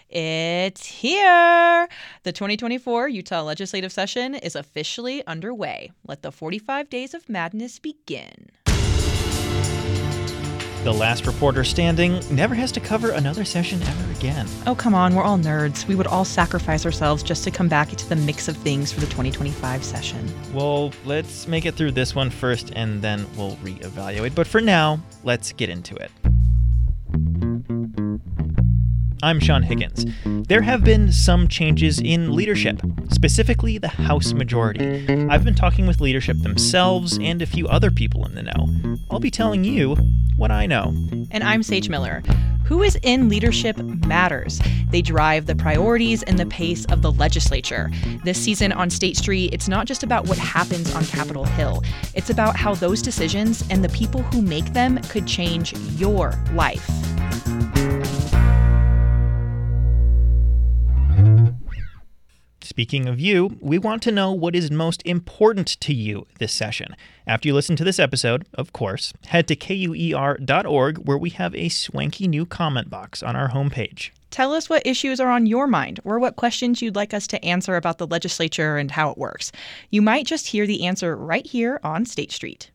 It's here! The 2024 Utah legislative session is officially underway. Let the 45 days of madness begin. The last reporter standing never has to cover another session ever again. Oh, come on, we're all nerds. We would all sacrifice ourselves just to come back into the mix of things for the 2025 session. Well, let's make it through this one first, and then we'll reevaluate. But for now, let's get into it. I'm Sean Higgins. There have been some changes in leadership, specifically the House majority. I've been talking with leadership themselves and a few other people in the know. I'll be telling you what I know. And I'm Sage Miller. Who is in leadership matters. They drive the priorities and the pace of the legislature. This season on State Street, it's not just about what happens on Capitol Hill. It's about how those decisions and the people who make them could change your life. Speaking of you, we want to know what is most important to you this session. After you listen to this episode, of course, head to KUER.org where we have a swanky new comment box on our homepage. Tell us what issues are on your mind or what questions you'd like us to answer about the legislature and how it works. You might just hear the answer right here on State Street.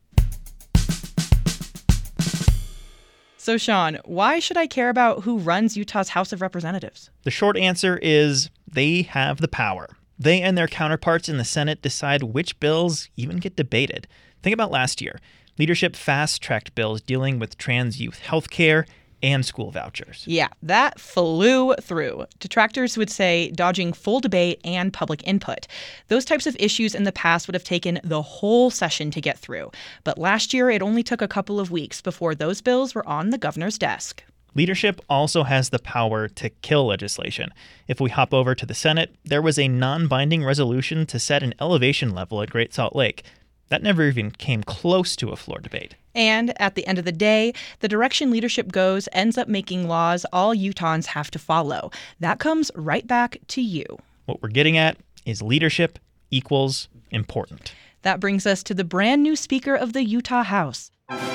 So, Sean, why should I care about who runs Utah's House of Representatives? The short answer is they have the power. They and their counterparts in the Senate decide which bills even get debated. Think about last year. Leadership fast-tracked bills dealing with trans youth health care and school vouchers. Yeah, that flew through. Detractors would say dodging full debate and public input. Those types of issues in the past would have taken the whole session to get through. But last year, it only took a couple of weeks before those bills were on the governor's desk. Leadership also has the power to kill legislation. If we hop over to the Senate, there was a non-binding resolution to set an elevation level at Great Salt Lake. That never even came close to a floor debate. And at the end of the day, the direction leadership goes ends up making laws all Utahns have to follow. That comes right back to you. What we're getting at is leadership equals important. That brings us to the brand new Speaker of the Utah House,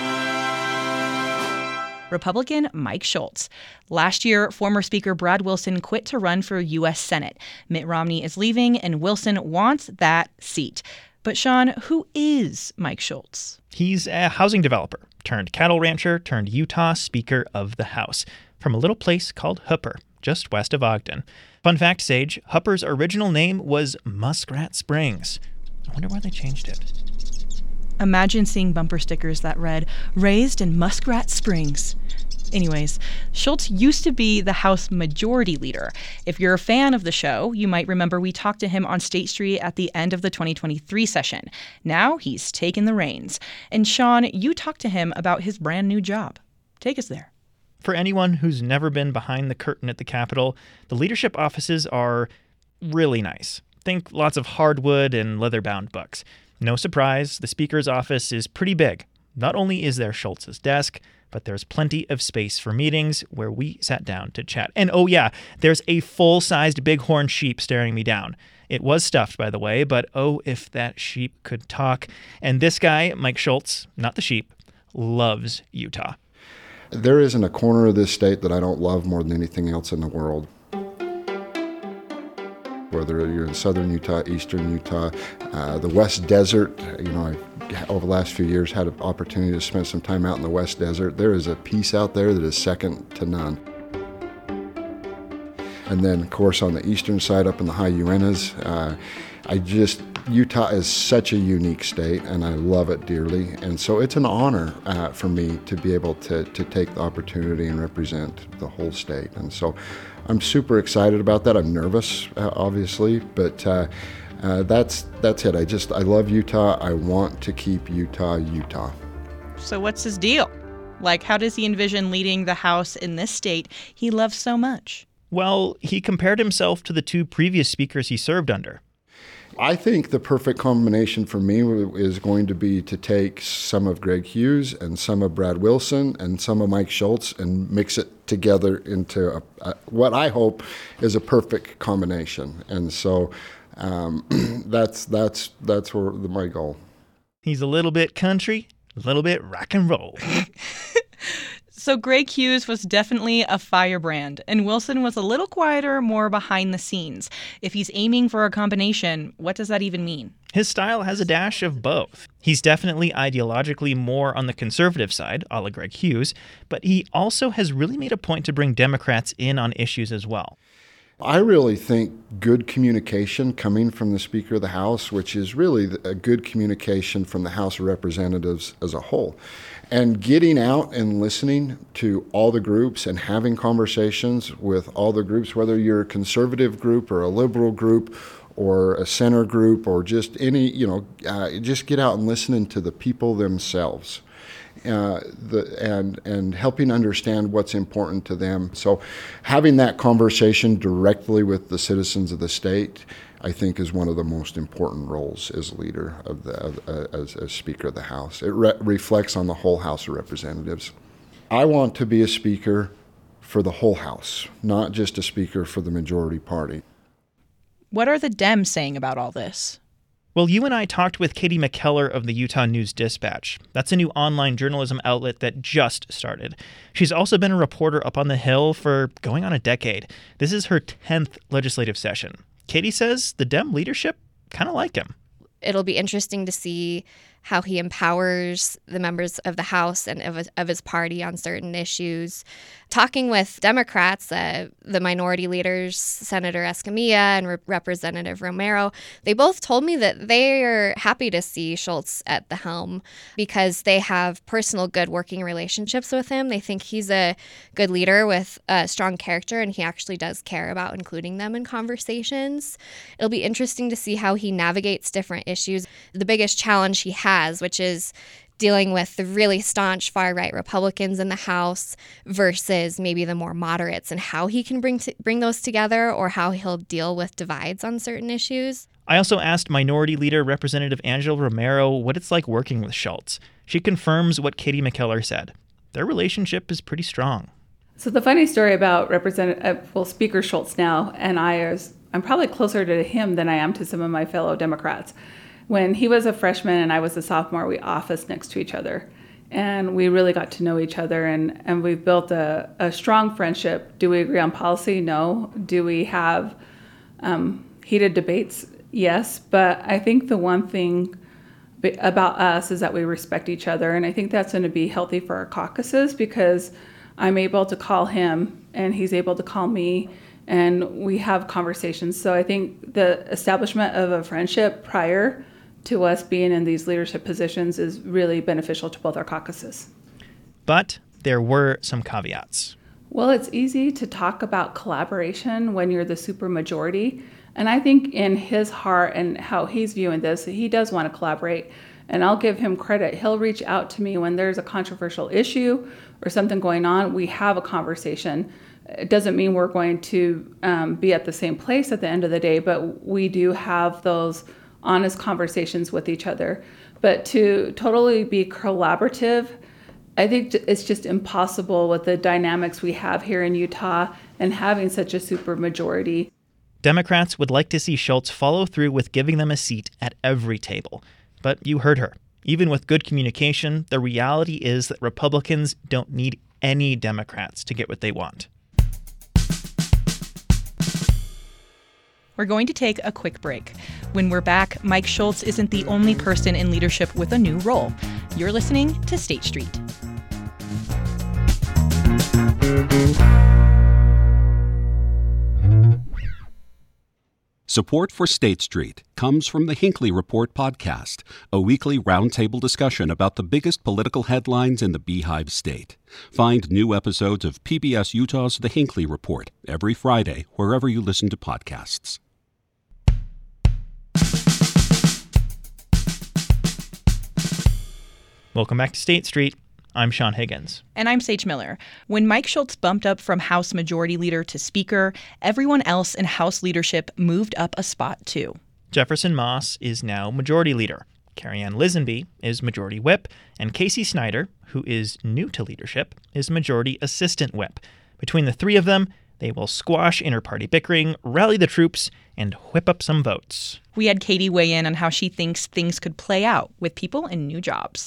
Republican Mike Schultz. Last year, former Speaker Brad Wilson quit to run for U.S. Senate. Mitt Romney is leaving, and Wilson wants that seat. But Sean, who is Mike Schultz? He's a housing developer turned cattle rancher turned Utah Speaker of the House from a little place called Hooper, just west of Ogden. Fun fact, Sage, Hooper's original name was Muskrat Springs. I wonder why they changed it. Imagine seeing bumper stickers that read, "Raised in Muskrat Springs." Anyways, Schultz used to be the House Majority Leader. If you're a fan of the show, you might remember we talked to him on State Street at the end of the 2023 session. Now he's taken the reins. And Sean, you talked to him about his brand new job. Take us there. For anyone who's never been behind the curtain at the Capitol, the leadership offices are really nice. Think lots of hardwood and leather-bound books. No surprise, the Speaker's office is pretty big. Not only is there Schultz's desk, but there's plenty of space for meetings where we sat down to chat. And oh yeah, there's a full-sized bighorn sheep staring me down. It was stuffed, by the way, but oh, if that sheep could talk. And this guy, Mike Schultz, not the sheep, loves Utah. There isn't a corner of this state that I don't love more than anything else in the world. Whether you're in southern Utah, eastern Utah, the West Desert, over the last few years had an opportunity to spend some time out in the West Desert. There is a peace out there that is second to none. And then, of course, on the eastern side, up in the high Uintas, Utah is such a unique state, and I love it dearly. And so it's an honor for me to be able to take the opportunity and represent the whole state. And so I'm super excited about that. I'm nervous, obviously, but that's it. I love Utah. I want to keep Utah. So what's his deal? Like, how does he envision leading the House in this state he loves so much? Well, he compared himself to the two previous speakers he served under. I think the perfect combination for me is going to be to take some of Greg Hughes and some of Brad Wilson and some of Mike Schultz and mix it together into what I hope is a perfect combination. And so that's my goal. He's a little bit country, a little bit rock and roll. So Greg Hughes was definitely a firebrand, and Wilson was a little quieter, more behind the scenes. If he's aiming for a combination, what does that even mean? His style has a dash of both. He's definitely ideologically more on the conservative side, a la Greg Hughes, but he also has really made a point to bring Democrats in on issues as well. I really think good communication coming from the Speaker of the House, which is really a good communication from the House of Representatives as a whole, and getting out and listening to all the groups and having conversations with all the groups, whether you're a conservative group or a liberal group or a center group or just any, just get out and listening to the people themselves. And helping understand what's important to them. So having that conversation directly with the citizens of the state, I think, is one of the most important roles as leader as Speaker of the House. It reflects on the whole House of Representatives. I want to be a speaker for the whole House, not just a speaker for the majority party. What are the Dems saying about all this? Well, you and I talked with Katie McKellar of the Utah News-Dispatch. That's a new online journalism outlet that just started. She's also been a reporter up on the Hill for going on a decade. This is her 10th legislative session. Katie says the Dem leadership kind of like him. It'll be interesting to see how he empowers the members of the House and of his party on certain issues. Talking with Democrats, the minority leaders, Senator Escamilla and Representative Romero, they both told me that they are happy to see Schultz at the helm because they have personal good working relationships with him. They think he's a good leader with a strong character, and he actually does care about including them in conversations. It'll be interesting to see how he navigates different issues. The biggest challenge he has, which is dealing with the really staunch far-right Republicans in the House versus maybe the more moderates, and how he can bring those together, or how he'll deal with divides on certain issues. I also asked Minority Leader Representative Angela Romero what it's like working with Schultz. She confirms what Katie McKellar said. Their relationship is pretty strong. So the funny story about Speaker Schultz now and I'm probably closer to him than I am to some of my fellow Democrats. When he was a freshman and I was a sophomore, we officed next to each other. And we really got to know each other, and we've built a strong friendship. Do we agree on policy? No. Do we have heated debates? Yes. But I think the one thing about us is that we respect each other. And I think that's going to be healthy for our caucuses, because I'm able to call him and he's able to call me, and we have conversations. So I think the establishment of a friendship prior to us being in these leadership positions is really beneficial to both our caucuses. But there were some caveats. Well, it's easy to talk about collaboration when you're the supermajority. And I think in his heart and how he's viewing this, he does want to collaborate. And I'll give him credit. He'll reach out to me when there's a controversial issue or something going on. We have a conversation. It doesn't mean we're going to be at the same place at the end of the day, but we do have those honest conversations with each other. But to totally be collaborative, I think it's just impossible with the dynamics we have here in Utah and having such a supermajority. Democrats would like to see Schultz follow through with giving them a seat at every table. But you heard her. Even with good communication, the reality is that Republicans don't need any Democrats to get what they want. We're going to take a quick break. When we're back, Mike Schultz isn't the only person in leadership with a new role. You're listening to State Street. Support for State Street comes from the Hinckley Report podcast, a weekly roundtable discussion about the biggest political headlines in the Beehive State. Find new episodes of PBS Utah's The Hinckley Report every Friday, wherever you listen to podcasts. Welcome back to State Street. I'm Sean Higgins. And I'm Sage Miller. When Mike Schultz bumped up from House Majority Leader to Speaker, everyone else in House leadership moved up a spot too. Jefferson Moss is now Majority Leader. Carrie Ann Lisenby is Majority Whip, and Casey Snyder, who is new to leadership, is Majority Assistant Whip. Between the three of them, they will squash inter-party bickering, rally the troops, and whip up some votes. We had Katie weigh in on how she thinks things could play out with people in new jobs.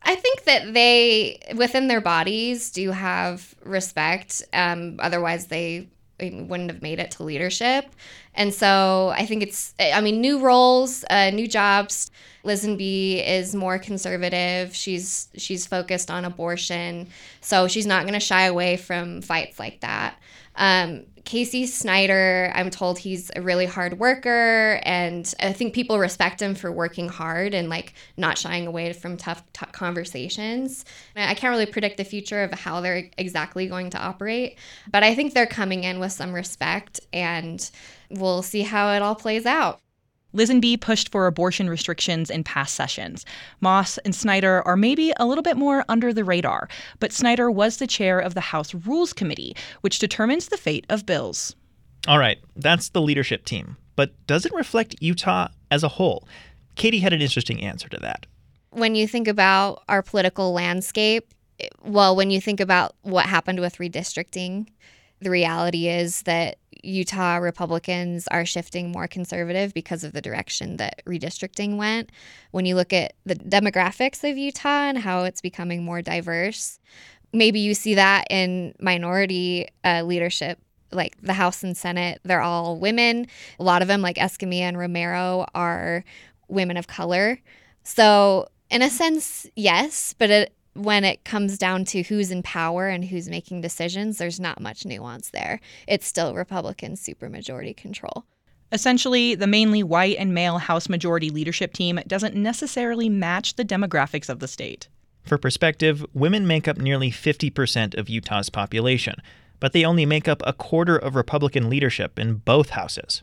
I think that they, within their bodies, do have respect. Otherwise, they wouldn't have made it to leadership. And so I think new roles, new jobs. Lisenby is more conservative. She's focused on abortion. So she's not going to shy away from fights like that. Casey Snyder, I'm told he's a really hard worker, and I think people respect him for working hard and like not shying away from tough conversations. I can't really predict the future of how they're exactly going to operate, but I think they're coming in with some respect, and we'll see how it all plays out. Lisenby pushed for abortion restrictions in past sessions. Moss and Snyder are maybe a little bit more under the radar, but Snyder was the chair of the House Rules Committee, which determines the fate of bills. All right, that's the leadership team. But does it reflect Utah as a whole? Katie had an interesting answer to that. When you think about our political landscape, when you think about what happened with redistricting, the reality is that Utah Republicans are shifting more conservative because of the direction that redistricting went. When you look at the demographics of Utah and how it's becoming more diverse, maybe you see that in minority leadership, like the House and Senate. They're all women. A lot of them, like Escamilla and Romero, are women of color. So in a sense, yes, but when it comes down to who's in power and who's making decisions, there's not much nuance there. It's still Republican supermajority control. Essentially, the mainly white and male House Majority leadership team doesn't necessarily match the demographics of the state. For perspective, women make up nearly 50% of Utah's population, but they only make up a quarter of Republican leadership in both houses.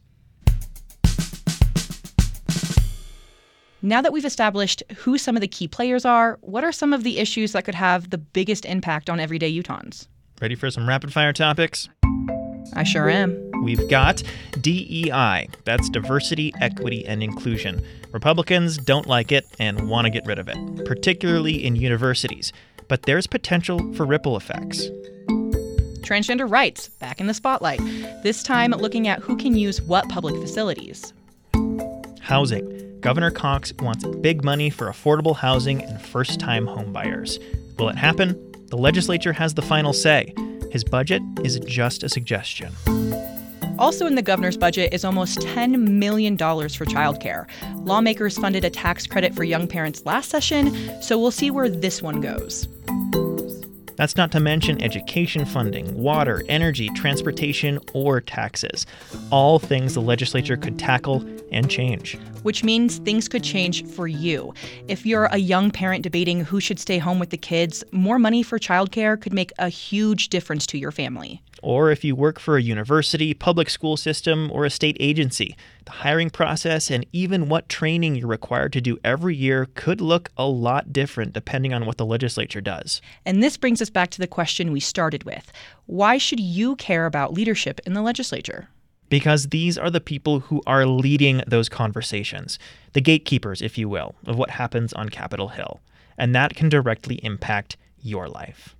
Now that we've established who some of the key players are, what are some of the issues that could have the biggest impact on everyday Utahns? Ready for some rapid-fire topics? I sure am. We've got DEI. That's diversity, equity, and inclusion. Republicans don't like it and want to get rid of it, particularly in universities. But there's potential for ripple effects. Transgender rights, back in the spotlight. This time looking at who can use what public facilities. Housing. Governor Cox wants big money for affordable housing and first-time homebuyers. Will it happen? The legislature has the final say. His budget is just a suggestion. Also in the governor's budget is almost $10 million for childcare. Lawmakers funded a tax credit for young parents last session, so we'll see where this one goes. That's not to mention education funding, water, energy, transportation, or taxes. All things the legislature could tackle and change. Which means things could change for you. If you're a young parent debating who should stay home with the kids, more money for childcare could make a huge difference to your family. Or if you work for a university, public school system, or a state agency, the hiring process and even what training you're required to do every year could look a lot different depending on what the legislature does. And this brings us back to the question we started with. Why should you care about leadership in the legislature? Because these are the people who are leading those conversations, the gatekeepers, if you will, of what happens on Capitol Hill. And that can directly impact your life.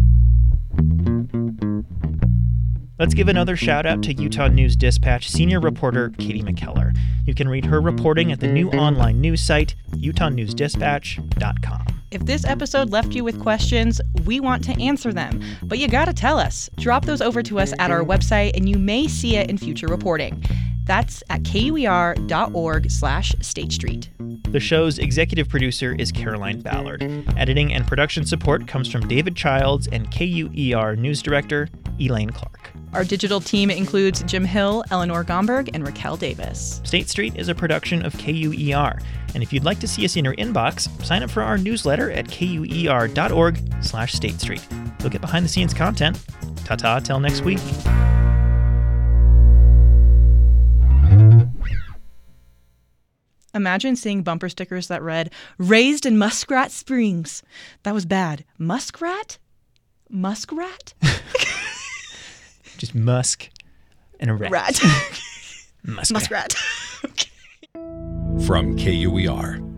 Let's give another shout out to Utah News Dispatch senior reporter Katie McKellar. You can read her reporting at the new online news site, UtahNewsDispatch.com. If this episode left you with questions, we want to answer them. But you gotta tell us. Drop those over to us at our website, and you may see it in future reporting. That's at kuer.org/State Street. The show's executive producer is Caroline Ballard. Editing and production support comes from David Childs and KUER news director Elaine Clark. Our digital team includes Jim Hill, Eleanor Gomberg, and Raquel Davis. State Street is a production of KUER. And if you'd like to see us in your inbox, sign up for our newsletter at kuer.org/State Street. You'll get behind-the-scenes content. Ta-ta, till next week. Imagine seeing bumper stickers that read, "Raised in Muskrat Springs." That was bad. Muskrat? Muskrat? Just musk and a rat. Rat. Muskrat. Okay. From KUER.